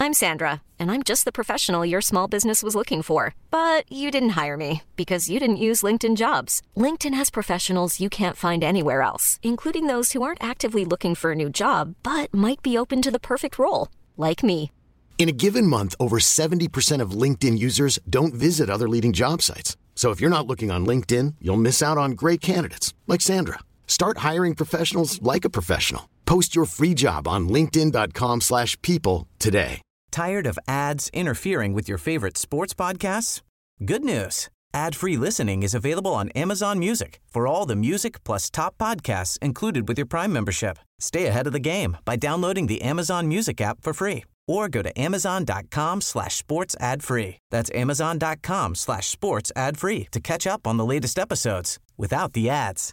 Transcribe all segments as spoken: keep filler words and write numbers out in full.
I'm Sandra, and I'm just the professional your small business was looking for. But you didn't hire me because you didn't use LinkedIn Jobs. LinkedIn has professionals you can't find anywhere else, including those who aren't actively looking for a new job, but might be open to the perfect role, like me. In a given month, over seventy percent of LinkedIn users don't visit other leading job sites. So if you're not looking on LinkedIn, you'll miss out on great candidates like Sandra. Start hiring professionals like a professional. Post your free job on linkedin.com slash people today. Tired of ads interfering with your favorite sports podcasts? Good news. Ad-free listening is available on Amazon Music for all the music plus top podcasts included with your Prime membership. Stay ahead of the game by downloading the Amazon Music app for free or go to amazon.com slash sports ad free. That's amazon.com slash sports ad free to catch up on the latest episodes without the ads.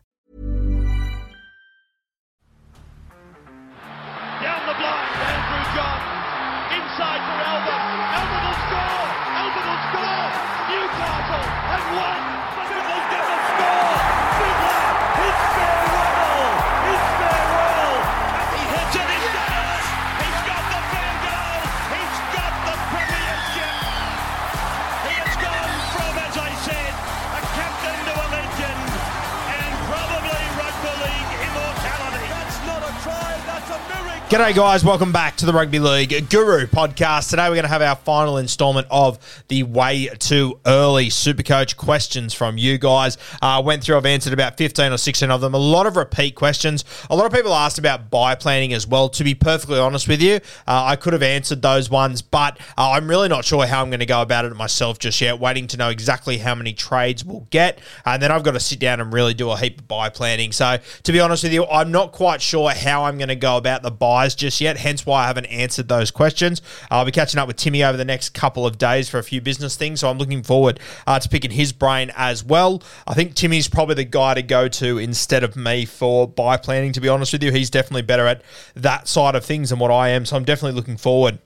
Down the blind, Andrew John. Inside for Albert. Albert will score. Albert will score. Newcastle have won. Fiddler's going to score. Fiddler, his farewell. His farewell. And he hits it in Dallas. He's got the field goal. He's got the premiership. He has gone from, as I said, a captain to a legend and probably rugby league immortality. That's not a try. That's a miracle. G'day guys, welcome back to the Rugby League Guru podcast. Today we're going to have our final instalment of the Way Too Early Supercoach questions from you guys. Uh, went through, I've answered about fifteen or sixteen of them. A lot of repeat questions. A lot of people asked about buy planning as well. To be perfectly honest with you, uh, I could have answered those ones, but uh, I'm really not sure how I'm going to go about it myself just yet. Waiting to know exactly how many trades we'll get, and then I've got to sit down and really do a heap of buy planning. So to be honest with you, I'm not quite sure how I'm going to go about the buys just yet, hence why I haven't answered those questions. I'll be catching up with Timmy over the next couple of days for a few business things, so I'm looking forward uh, to picking his brain as well. I think Timmy's probably the guy to go to instead of me for buy planning, to be honest with you. He's definitely better at that side of things than what I am, so I'm definitely looking forward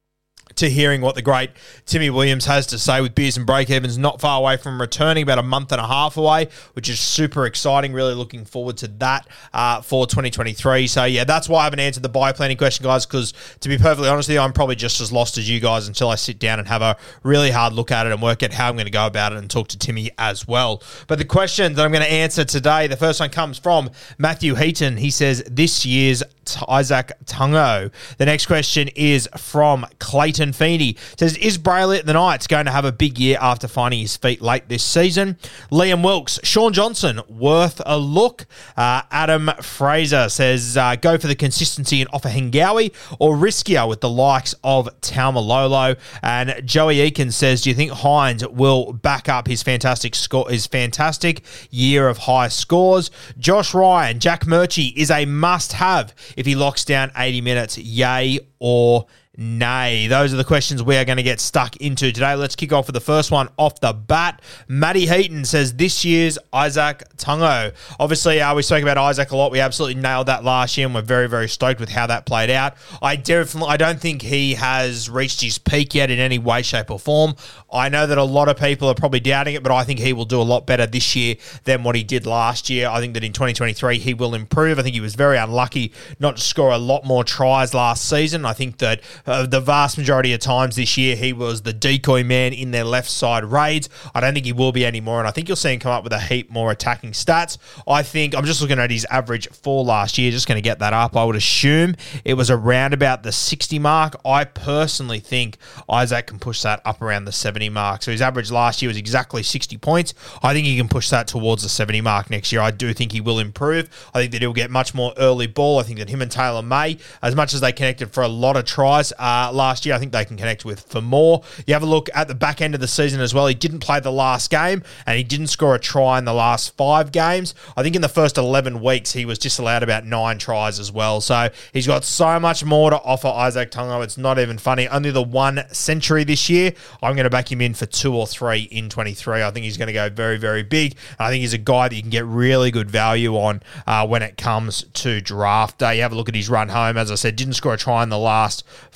to hearing what the great Timmy Williams has to say with Beers and Breakevens not far away from returning, about a month and a half away, which is super exciting. Really looking forward to that uh, for twenty twenty-three. So, yeah, that's why I haven't answered the buy planning question, guys, because to be perfectly honest with you, I'm probably just as lost as you guys until I sit down and have a really hard look at it and work out how I'm going to go about it and talk to Timmy as well. But the question that I'm going to answer today, the first one comes from Matthew Heaton. He says, this year's Isaac Tungo. The next question is from Clayton Feeney. Says, is Brayley at the Knights going to have a big year after finding his feet late this season? Liam Wilkes, Sean Johnson, worth a look. Uh, Adam Fraser says, uh, go for the consistency and offer Hengawi or riskier with the likes of Taumalolo. And Joey Eakins says, do you think Hines will back up his fantastic score, his fantastic year of high scores? Josh Ryan, Jack Murchie is a must-have if he locks down eighty minutes, yay or nay? Those are the questions we are going to get stuck into today. Let's kick off with the first one off the bat. Matty Heaton says, this year's Isaac Tungo. Obviously, uh, we spoke about Isaac a lot. We absolutely nailed that last year, and we're very, very stoked with how that played out. I definitely, I don't think he has reached his peak yet in any way, shape, or form. I know that a lot of people are probably doubting it, but I think he will do a lot better this year than what he did last year. I think that in twenty twenty-three, he will improve. I think he was very unlucky not to score a lot more tries last season. I think that Uh, the vast majority of times this year, he was the decoy man in their left side raids. I don't think he will be anymore, and I think you'll see him come up with a heap more attacking stats. I think, I'm just looking at his average for last year, just going to get that up. I would assume it was around about the sixty mark. I personally think Isaac can push that up around the seventy mark. So his average last year was exactly sixty points. I think he can push that towards the seventy mark next year. I do think he will improve. I think that he'll get much more early ball. I think that him and Taylor May, as much as they connected for a lot of tries, uh, last year, I think they can connect with for more. You have a look at the back end of the season as well. He didn't play the last game, and he didn't score a try in the last five games. I think in the first eleven weeks, he was just allowed about nine tries as well. So he's got so much more to offer, Isaac Tungo. It's not even funny. Only the one century this year. I'm going to back him in for two or three in twenty-three. I think he's going to go very, very big. I think he's a guy that you can get really good value on uh, when it comes to draft day. You have a look at his run home. As I said, didn't score a try in the last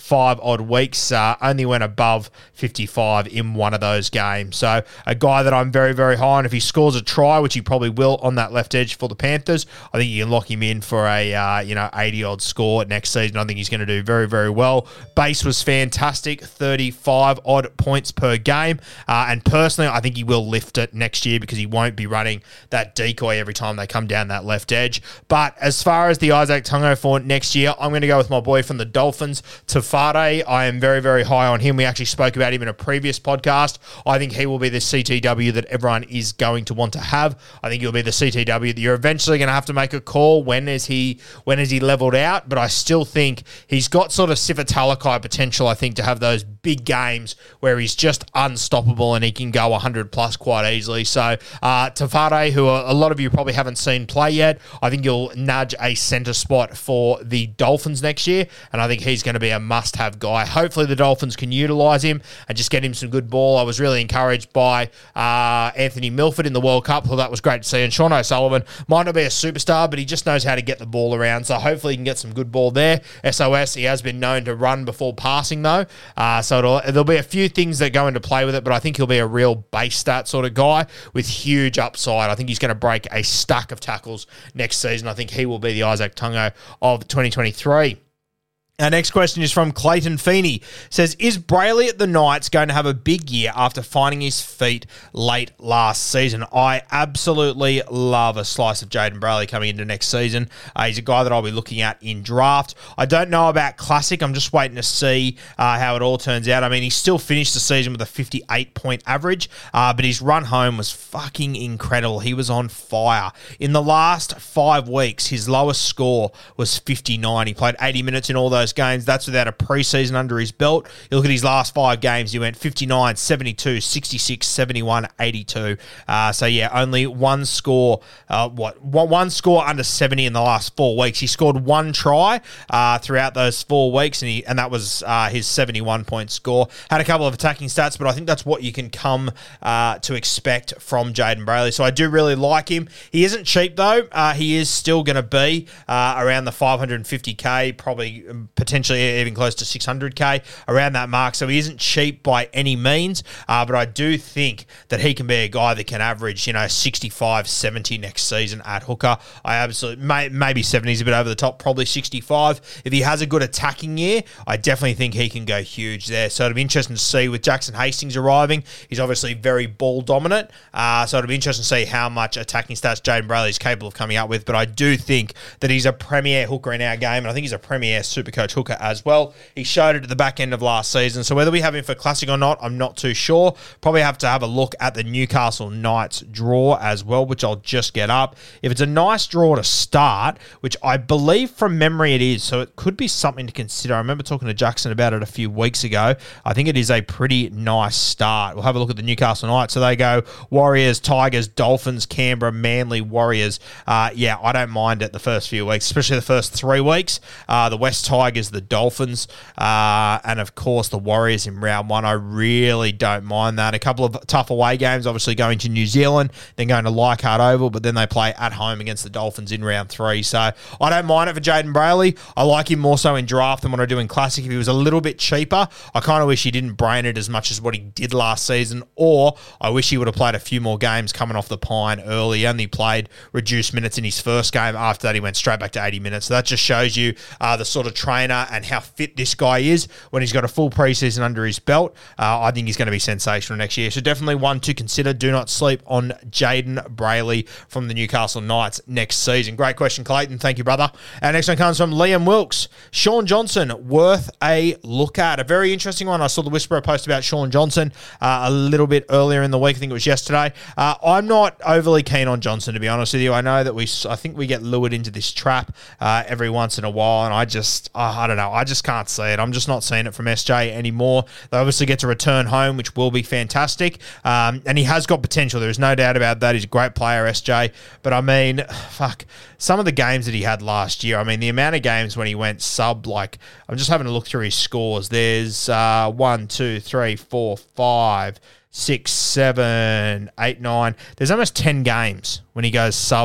five odd weeks, uh, only went above fifty-five in one of those games. So a guy that I'm very, very high on. If he scores a try, which he probably will on that left edge for the Panthers, I think you can lock him in for a uh, you know eighty odd score next season. I think he's going to do very, very well. Base was fantastic, thirty-five odd points per game. Uh, and personally, I think he will lift it next year because he won't be running that decoy every time they come down that left edge. But as far as the Isaac Tungo for next year, I'm going to go with my boy from the Dolphins, Tafade. I am very, very high on him. We actually spoke about him in a previous podcast. I think he will be the C T W that everyone is going to want to have. I think he'll be the C T W that you're eventually going to have to make a call. When is he when is he leveled out? But I still think he's got sort of Sifa Talakai potential, I think, to have those big games where he's just unstoppable and he can go one hundred plus quite easily. So uh, Tafade, who a lot of you probably haven't seen play yet, I think you'll nudge a centre spot for the Dolphins next year, and I think he's going to be a must-have guy. Hopefully the Dolphins can utilise him and just get him some good ball. I was really encouraged by uh, Anthony Milford in the World Cup, so that was great to see. And Sean O'Sullivan might not be a superstar, but he just knows how to get the ball around, so hopefully he can get some good ball there. S O S, he has been known to run before passing, though, uh, so it'll, there'll be a few things that go into play with it, but I think he'll be a real base stat sort of guy with huge upside. I think he's going to break a stack of tackles next season. I think he will be the Isaac Tungo of twenty twenty-three. Our next question is from Clayton Feeney. Says, is Brayley at the Knights going to have a big year after finding his feet late last season? I absolutely love a slice of Jayden Brayley coming into next season. Uh, he's a guy that I'll be looking at in draft. I don't know about Classic. I'm just waiting to see uh, how it all turns out. I mean, he still finished the season with a fifty-eight point average, uh, but his run home was fucking incredible. He was on fire. In the last five weeks, his lowest score was fifty-nine. He played eighty minutes in all those games. That's without a preseason under his belt. You look at his last five games, he went fifty-nine, seventy-two, sixty-six, seventy-one, eighty-two. Uh, so yeah, only one score, uh, what, one score under seventy in the last four weeks. He scored one try uh, throughout those four weeks, and he and that was uh, his seventy-one point score. Had a couple of attacking stats, but I think that's what you can come uh, to expect from Jayden Brayley. So I do really like him. He isn't cheap though. Uh, he is still going to be uh, around the five hundred fifty K, probably potentially even close to six hundred K, around that mark. So he isn't cheap by any means, uh, but I do think that he can be a guy that can average, you know, sixty-five, seventy next season at hooker. I absolutely, may, maybe seventy is a bit over the top, probably sixty-five. If he has a good attacking year, I definitely think he can go huge there. So it'll be interesting to see with Jackson Hastings arriving. He's obviously very ball dominant, uh, so it'll be interesting to see how much attacking stats Jayden Brayley is capable of coming up with, but I do think that he's a premier hooker in our game, and I think he's a premier Supercoach hooker as well. He showed it at the back end of last season, so whether we have him for Classic or not, I'm not too sure. Probably have to have a look at the Newcastle Knights draw as well, which I'll just get up. If it's a nice draw to start, which I believe from memory it is, so it could be something to consider. I remember talking to Jackson about it a few weeks ago. I think it is a pretty nice start. We'll have a look at the Newcastle Knights. So they go Warriors, Tigers, Dolphins, Canberra, Manly, Warriors. Uh, yeah, I don't mind it the first few weeks, especially the first three weeks. Uh, the West Tigers, the Dolphins, uh, and of course the Warriors in round one. I really don't mind that. A couple of tough away games, obviously going to New Zealand, then going to Leichhardt Oval, but then they play at home against the Dolphins in round three. So I don't mind it for Jayden Brayley. I like him more so in draft than what I do in Classic. If he was a little bit cheaper, I kind of wish he didn't brain it as much as what he did last season, or I wish he would have played a few more games coming off the pine early. He only played reduced minutes in his first game. After that, he went straight back to eighty minutes. So that just shows you uh, the sort of trainer and how fit this guy is when he's got a full preseason under his belt. Uh, I think he's going to be sensational next year. So definitely one to consider. Do not sleep on Jayden Brayley from the Newcastle Knights next season. Great question, Clayton. Thank you, brother. Our next one comes from Liam Wilkes. Sean Johnson, worth a look at. A very interesting one. I saw the Whisperer post about Sean Johnson uh, a little bit earlier in the week. I think it was yesterday. Uh, I'm not overly keen on Johnson, to be honest with you. I know that we, I think we get lured into this trap uh, every once in a while, and I just, uh, I don't know, I just can't see it. I'm just not seeing it from S J anymore. They obviously get to return home, which will be fantastic, um, and he has got potential. There's no doubt about that. He's a great player, S J, but I mean, fuck, some of the games that he had last year, I mean, the amount of games when he went sub, like, I'm just having a look through his scores. There's uh, one, two, three, four, five, six, seven, eight, nine. There's almost ten games when he goes sub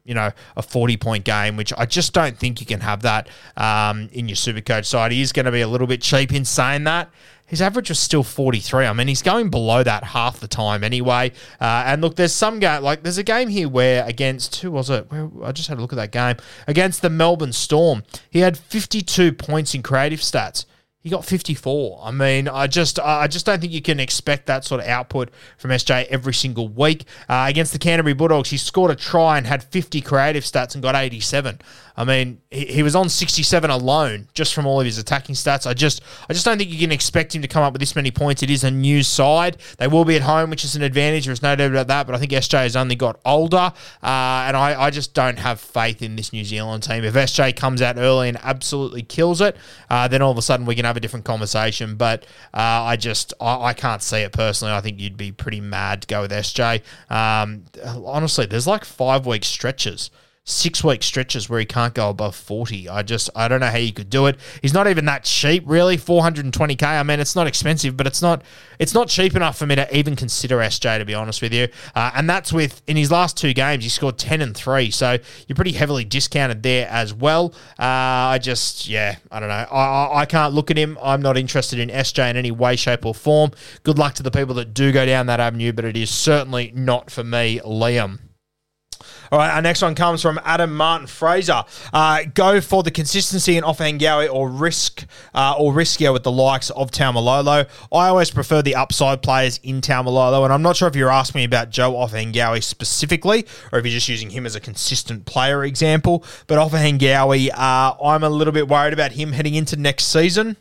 you know, a forty-point game, which I just don't think you can have that um, in your Supercoach side. He is going to be a little bit cheap in saying that. His average was still forty-three. I mean, he's going below that half the time anyway. Uh, and look, there's some game, like there's a game here where against, who was it? Where, I just had a look at that game. Against the Melbourne Storm, he had fifty-two points in creative stats. He got fifty-four. I mean, I just I just don't think you can expect that sort of output from S J every single week. Uh, against the Canterbury Bulldogs, he scored a try and had fifty creative stats and got eighty-seven. I mean, he, he was on sixty-seven alone just from all of his attacking stats. I just I just don't think you can expect him to come up with this many points. It is a new side. They will be at home, which is an advantage. There's no doubt about that. But I think S J has only got older. Uh, and I, I just don't have faith in this New Zealand team. If S J comes out early and absolutely kills it, uh, then all of a sudden we can have a different conversation. But uh, I just, I, I can't see it personally. I think you'd be pretty mad to go with S J. Um, honestly, there's like five-week stretches. Six-week stretches where he can't go above forty. I just, I don't know how you could do it. He's not even that cheap, really. four hundred twenty K. I mean, it's not expensive, but it's not it's not cheap enough for me to even consider S J, to be honest with you. Uh, and that's with, in his last two games, he scored ten and three. So you're pretty heavily discounted there as well. Uh, I just, yeah, I don't know. I, I, I can't look at him. I'm not interested in S J in any way, shape, or form. Good luck to the people that do go down that avenue, but it is certainly not for me, Liam. All right, our next one comes from Adam Martin Fraser. Uh, go for the consistency in Ofahengaue or risk uh, or riskier with the likes of Taumalolo. I always prefer the upside players in Taumalolo, and I'm not sure if you're asking me about Joe Ofahengaue specifically or if you're just using him as a consistent player example. But Ofahengaue, uh, I'm a little bit worried about him heading into next season.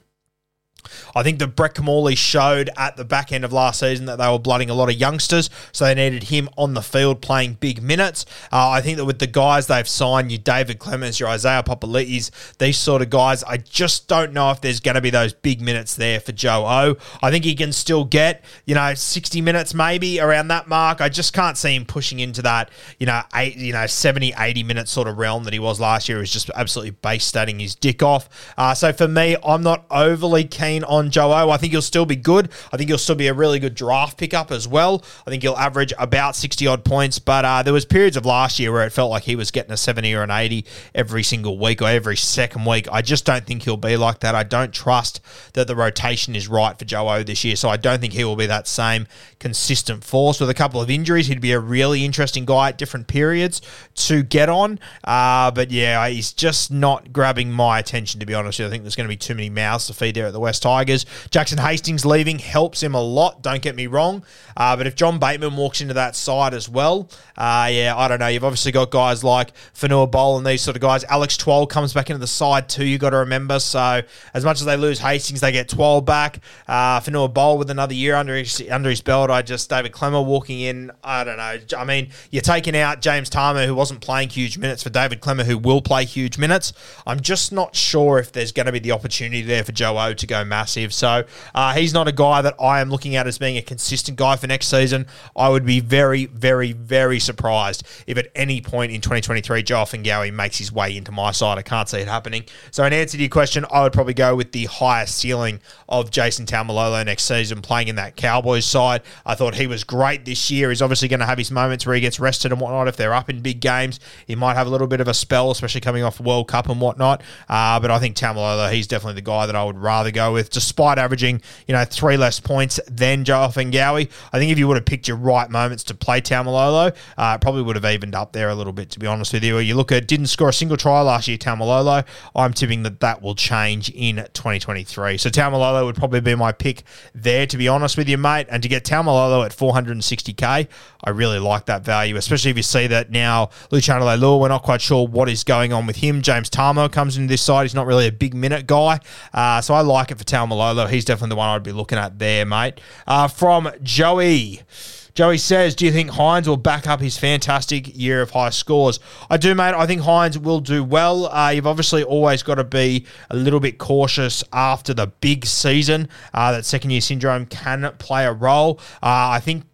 I think that Brett Kamali showed at the back end of last season that they were blooding a lot of youngsters, so they needed him on the field playing big minutes. Uh, I think that with the guys they've signed, your David Clemens, your Isaiah Papali'is, these sort of guys, I just don't know if there's going to be those big minutes there for Joe O. I think he can still get, you know, sixty minutes maybe around that mark. I just can't see him pushing into that, you know, eight, you know, seventy, eighty minute sort of realm that he was last year. He was just absolutely base statting his dick off. Uh, so for me, I'm not overly keen on Joe O. I think he'll still be good. I think he'll still be a really good draft pickup as well. I think he'll average about sixty-odd points, but uh, there was periods of last year where it felt like he was getting a seventy or an eighty every single week or every second week. I just don't think he'll be like that. I don't trust that the rotation is right for Joe O this year, so I don't think he will be that same consistent force. With a couple of injuries, he'd be a really interesting guy at different periods to get on, uh, but yeah, he's just not grabbing my attention, to be honest. I think there's going to be too many mouths to feed there at the West Tigers. Jackson Hastings leaving helps him a lot, don't get me wrong. Uh, but if John Bateman walks into that side as well, uh, yeah, I don't know. You've obviously got guys like Fanua Bowl and these sort of guys. Alex Twal comes back into the side too, you got to remember. So as much as they lose Hastings, they get Twal back. Uh, Fanua Bowl with another year under his, under his belt. I just, David Clemmer walking in, I don't know. I mean, you're taking out James Tarmer, who wasn't playing huge minutes, for David Clemmer, who will play huge minutes. I'm just not sure if there's going to be the opportunity there for Joe O to go massive. So uh, he's not a guy that I am looking at as being a consistent guy for next season. I would be very, very, very surprised if at any point in twenty twenty-three Joe Ofahengaue makes his way into my side. I can't see it happening. So in answer to your question, I would probably go with the higher ceiling of Jason Taumalolo next season, playing in that Cowboys side. I thought he was great this year. He's obviously going to have his moments where he gets rested and whatnot. If they're up in big games, he might have a little bit of a spell, especially coming off World Cup and whatnot. Uh, but I think Taumalolo, he's definitely the guy that I would rather go with, despite averaging, you know, three less points than Joe Ofahengaue. I think if you would have picked your right moments to play Taumalolo, uh, it probably would have evened up there a little bit, to be honest with you. You look at, didn't score a single try last year, Taumalolo. I'm tipping that that will change in twenty twenty-three. So Taumalolo would probably be my pick there, to be honest with you, mate. And to get Taumalolo at four hundred sixty K, I really like that value, especially if you see that now Luciano Leilua, we're not quite sure what is going on with him. James Tarmo comes into this side. He's not really a big minute guy. Uh, so I like it for Taumalolo. He's definitely the one I'd be looking at there, mate. Uh, from Joey. Joey says, do you think Hines will back up his fantastic year of high scores? I do, mate. I think Hines will do well. Uh, you've obviously always got to be a little bit cautious after the big season. Uh, that second-year syndrome can play a role. Uh, I think that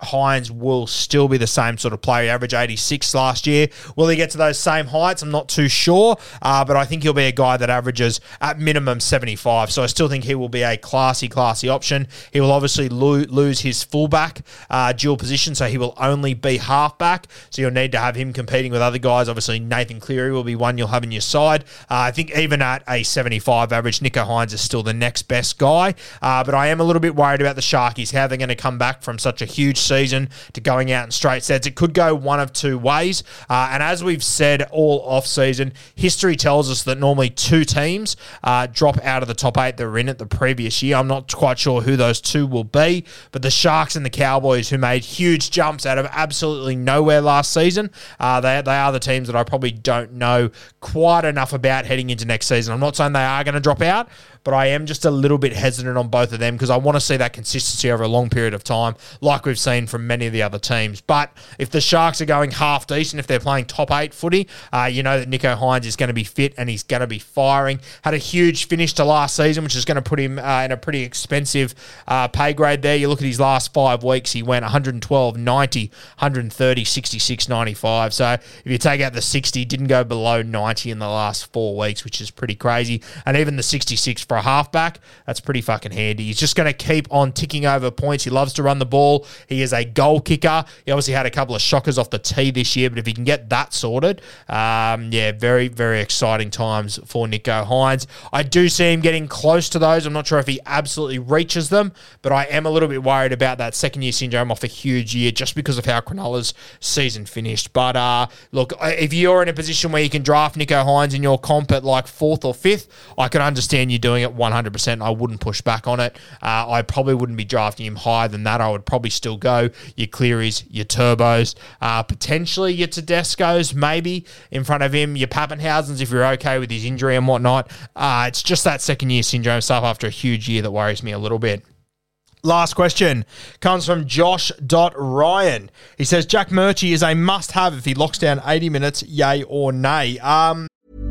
Hynes will still be the same sort of player. He averaged eighty-six last year. Will he get to those same heights? I'm not too sure, uh, but I think he'll be a guy that averages at minimum seventy-five. So I still think he will be a classy, classy option. He will obviously lo- lose his fullback uh, dual position, so he will only be halfback. So you'll need to have him competing with other guys. Obviously, Nathan Cleary will be one you'll have in your side. Uh, I think even at a seventy-five average, Nicho Hynes is still the next best guy. Uh, but I am a little bit worried about the Sharkies, how they're going to come back from such a huge season to going out in straight sets. It could go one of two ways. Uh, and as we've said all off-season, history tells us that normally two teams uh, drop out of the top eight that were in it the previous year. I'm not quite sure who those two will be, but the Sharks and the Cowboys, who made huge jumps out of absolutely nowhere last season, uh, they, they are the teams that I probably don't know quite enough about heading into next season. I'm not saying they are going to drop out, but I am just a little bit hesitant on both of them because I want to see that consistency over a long period of time, like we've seen from many of the other teams. But if the Sharks are going half decent, if they're playing top eight footy, uh, you know that Nicho Hynes is going to be fit and he's going to be firing. Had a huge finish to last season, which is going to put him uh, in a pretty expensive uh, pay grade there. You look at his last five weeks, he went one twelve, ninety, one thirty, sixty-six, ninety-five. So if you take out the sixty, didn't go below ninety in the last four weeks, which is pretty crazy. And even the sixty-six for a halfback, that's pretty fucking handy. He's just going to keep on ticking over points. He loves to run the ball. He is a goal kicker. He obviously had a couple of shockers off the tee this year, but if he can get that sorted, um, yeah, very, very exciting times for Nicho Hynes. I do see him getting close to those. I'm not sure if he absolutely reaches them, but I am a little bit worried about that second year syndrome off a huge year just because of how Cronulla's season finished. But uh, look, if you're in a position where you can draft Nicho Hynes in your comp at like fourth or fifth, I can understand you doing it one hundred percent. I wouldn't push back on it. Uh, I probably wouldn't be drafting him higher than that. I would probably still go your Clearys, your Turbos, uh, potentially your Tedescos, maybe in front of him, your Pappenhausens if you're okay with his injury and whatnot. Uh, it's just that second year syndrome stuff after a huge year that worries me a little bit. Last question comes from Josh Ryan. He says, Jack Murchie is a must-have if he locks down eighty minutes, yay or nay. Um...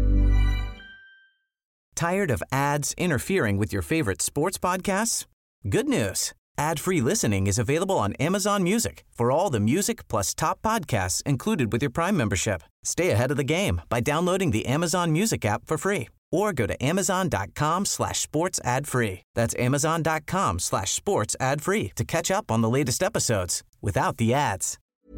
Tired of ads interfering with your favorite sports podcasts? Good news. Ad-free listening is available on Amazon Music for all the music plus top podcasts included with your Prime membership. Stay ahead of the game by downloading the Amazon Music app for free or go to amazon.com slash sports ad free. That's amazon.com slash sports ad free to catch up on the latest episodes without the ads.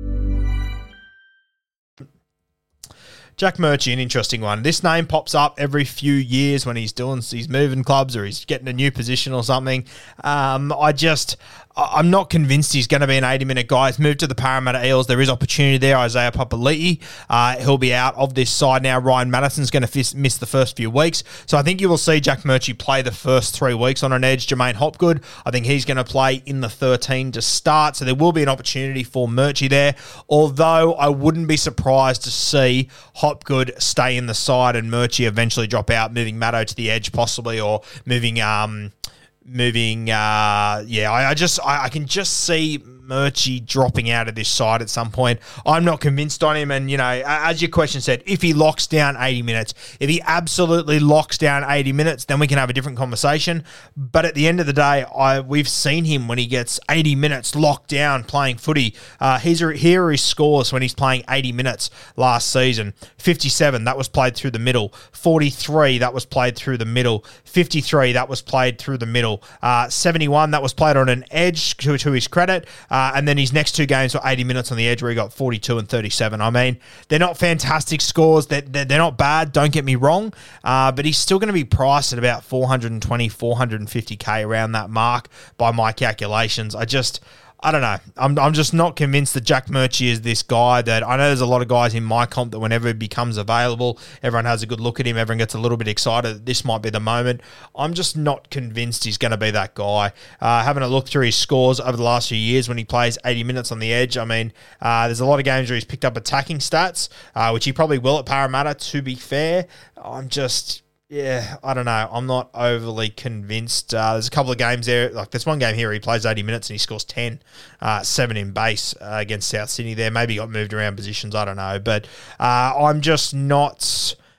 Jack Murchie, an interesting one. This name pops up every few years when he's doing, he's moving clubs or he's getting a new position or something. Um, I just, I'm not convinced he's going to be an eighty-minute guy. He's moved to the Parramatta Eels. There is opportunity there. Isaiah Papali'i, uh, he'll be out of this side now. Ryan Madison's going to f- miss the first few weeks. So I think you will see Jack Murchie play the first three weeks on an edge. Jermaine Hopgood, I think he's going to play in the thirteen to start. So there will be an opportunity for Murchie there. Although I wouldn't be surprised to see Hopgood stay in the side and Murchie eventually drop out, moving Maddo to the edge possibly, or moving... Um, Moving, uh, yeah, I, I just, I, I can just see Murchie dropping out of this side at some point. I'm not convinced on him, and, you know, as your question said, if he locks down eighty minutes, if he absolutely locks down eighty minutes, then we can have a different conversation. But at the end of the day, I we've seen him when he gets eighty minutes locked down playing footy. Uh, he's, here are his scores when he's playing eighty minutes last season. fifty-seven, that was played through the middle. forty-three, that was played through the middle. fifty-three, that was played through the middle. Uh, seventy-one, that was played on an edge to, to his credit. Uh, and then his next two games were eighty minutes on the edge where he got forty-two and thirty-seven. I mean, they're not fantastic scores. They're, they're, they're not bad, don't get me wrong. Uh, but he's still going to be priced at about four twenty, four fifty K around that mark by my calculations. I just... I don't know. I'm I'm just not convinced that Jack Murchie is this guy that I know there's a lot of guys in my comp that whenever he becomes available, everyone has a good look at him. Everyone gets a little bit excited that this might be the moment. I'm just not convinced he's going to be that guy. Uh, having a look through his scores over the last few years when he plays eighty minutes on the edge, I mean, uh, there's a lot of games where he's picked up attacking stats, uh, which he probably will at Parramatta, to be fair. I'm just... Yeah, I don't know. I'm not overly convinced. Uh, there's a couple of games there. Like there's one game here where he plays eighty minutes and he scores ten, uh, seven in base uh, against South Sydney there. Maybe he got moved around positions. I don't know. But uh, I'm just not...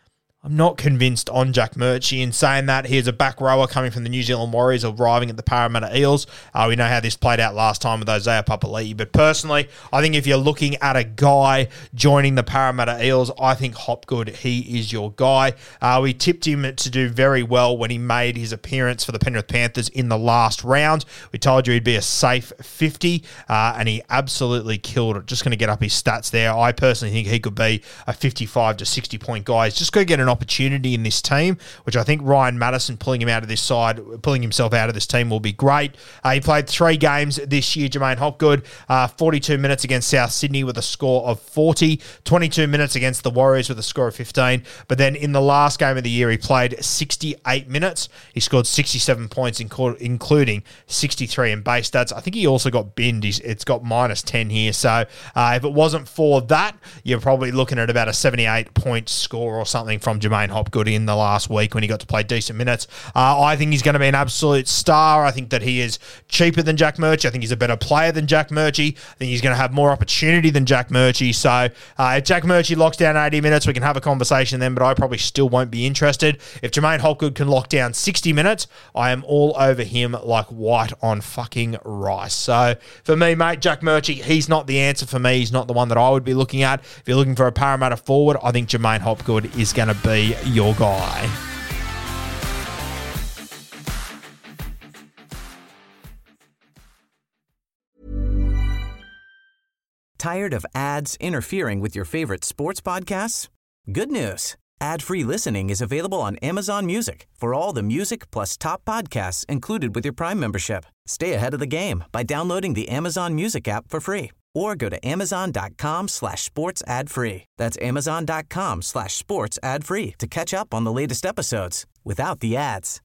I'm not convinced on Jack Murchie. In saying that, here's a back rower coming from the New Zealand Warriors arriving at the Parramatta Eels. Uh, we know how this played out last time with Isaiah Papali'i. But personally, I think if you're looking at a guy joining the Parramatta Eels, I think Hopgood, he is your guy. Uh, we tipped him to do very well when he made his appearance for the Penrith Panthers in the last round. We told you he'd be a safe fifty, uh, and he absolutely killed it. Just going to get up his stats there. I personally think he could be a fifty-five to sixty point guy. He's just going to get an opportunity in this team, which I think Ryan Madison pulling him out of this side, pulling himself out of this team will be great. Uh, he played three games this year, Jermaine Hopgood, uh, forty-two minutes against South Sydney with a score of forty, twenty-two minutes against the Warriors with a score of fifteen, but then in the last game of the year, he played sixty-eight minutes. He scored sixty-seven points, including sixty-three in base stats. I think he also got binned. He's, it's got minus ten here, so uh, if it wasn't for that, you're probably looking at about a seventy-eight point score or something from Jermaine Hopgood in the last week when he got to play decent minutes. Uh, I think he's going to be an absolute star. I think that he is cheaper than Jack Murchie. I think he's a better player than Jack Murchie. I think he's going to have more opportunity than Jack Murchie. So uh, if Jack Murchie locks down eighty minutes, we can have a conversation then, but I probably still won't be interested. If Jermaine Hopgood can lock down sixty minutes, I am all over him like white on fucking rice. So for me, mate, Jack Murchie, he's not the answer for me. He's not the one that I would be looking at. If you're looking for a Parramatta forward, I think Jermaine Hopgood is going to be your guy. Tired of ads interfering with your favorite sports podcasts? Good news. Ad-free listening is available on Amazon Music for all the music plus top podcasts included with your Prime membership. Stay ahead of the game by downloading the Amazon Music app for free or go to amazon.com slash sports ad free. That's amazon.com slash sports ad free to catch up on the latest episodes without the ads.